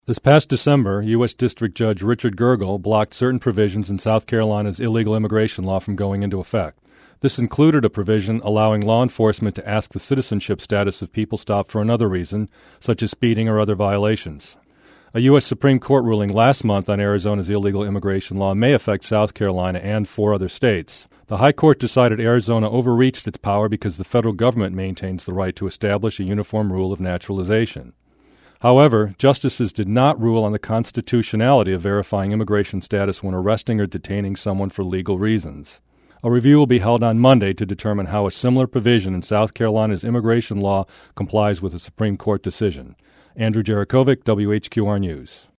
This past December, U.S. District Judge Richard Gergel blocked certain provisions in South Carolina's illegal immigration law from going into effect. This included a provision allowing law enforcement to ask the citizenship status of people stopped for another reason, such as speeding or other violations. A U.S. Supreme Court ruling last month on Arizona's illegal immigration law may affect South Carolina and 4 other states. The High Court decided Arizona overreached its power because the federal government maintains the right to establish a uniform rule of naturalization. However, justices did not rule on the constitutionality of verifying immigration status when arresting or detaining someone for legal reasons. A review will be held on Monday to determine how a similar provision in South Carolina's immigration law complies with a Supreme Court decision. Andrew Jarakovic, WHQR News.